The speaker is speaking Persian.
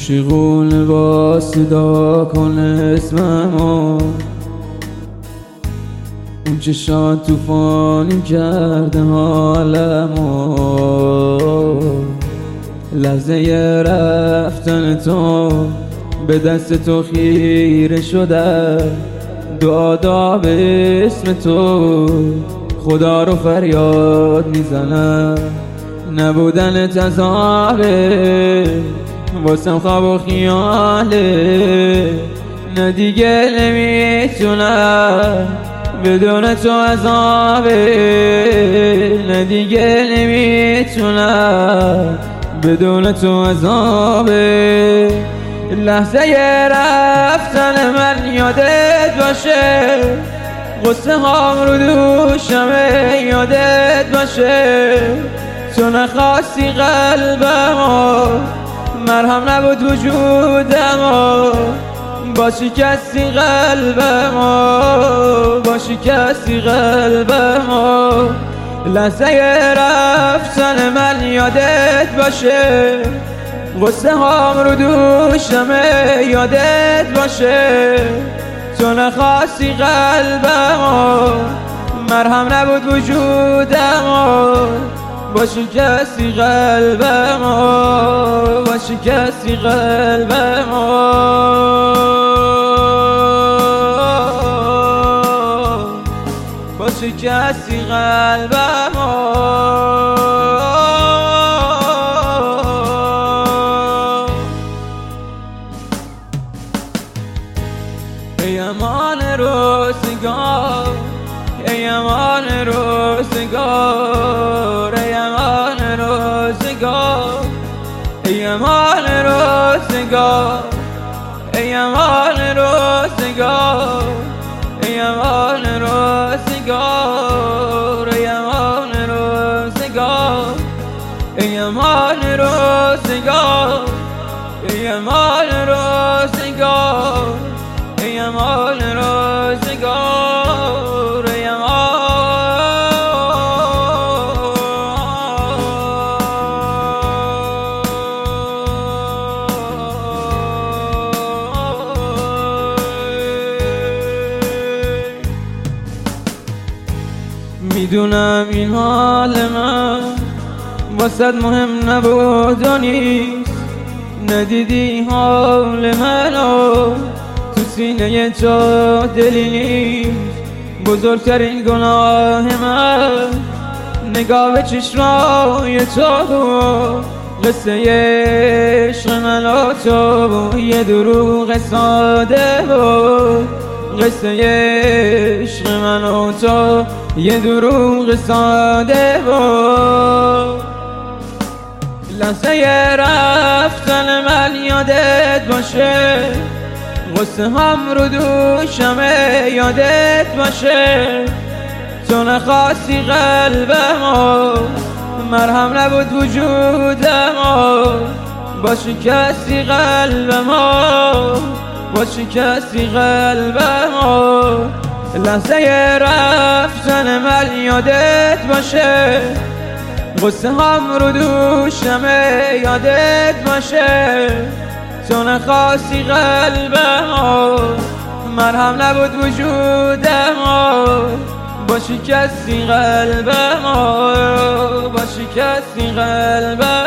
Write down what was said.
شیغول با صدا کن اسممو، اون چشات توفانی کرده حالمو. لحظه رفتن تو به دست تو خیره شده، دعا به اسم تو خدا رو فریاد میزنم. نبودن عذابه واسم خواب و خیاله، نه دیگه نمیتونم بدون تو عذابه، نه دیگه نمیتونم بدون تو عذابه. لحظه رفتن من یادت باشه، غصه هام رو دوشمه یادت باشه. تو نخواستی قلبمو، مرهم نبود وجودمو، با شکستی قلبمو، با شکستی قلبمو. لحظه رفتن من یادت باشه، غصه هام رو دوشمه یادت باشه. تو نخواستی قلبمو، مرهم نبود وجودمو، با شکستی قلبمو، با شکستی قلبمو. با شکستی قلبمو. ای امان روزگار، ای امان روزگار، ای امان روزگار، ای امان روزگار، ای امان روزگار، ای امان روزگار، ای امان روزگار، ای امان روزگار، ای امان روزگار، ای امان روزگار، ای میدونم این حال من واسد مهم نبود و نیست، ندیدی حال منو، تو سینه تو دلی نیست. بزرگترین گناه من نگاه به چشمای تو بود، قصه عشق من و تو بود یه دروغ ساده بود، قصه عشق من و تو یه دروغ ساده بود. لحظه رفتن من یادت باشه، غصه هم رو دوشمه یادت باشه. تو نخواستی قلبمو، مرهم نبود وجودمو، با شکستی قلبمو، با شکستی قلبمو. لحظه رفتن من یادت باشه، غصه هم رو دوشمه یادت باشه. تو نخواستی قلبمو، مرهم نبود وجودمو، با شکستی قلبمو، با شکستی قلبمو.